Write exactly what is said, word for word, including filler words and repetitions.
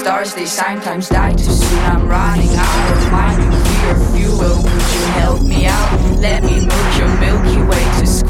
stars, they sometimes die too soon. I'm running out of my nuclear fuel. Would you help me out? Let me move your Milky Way to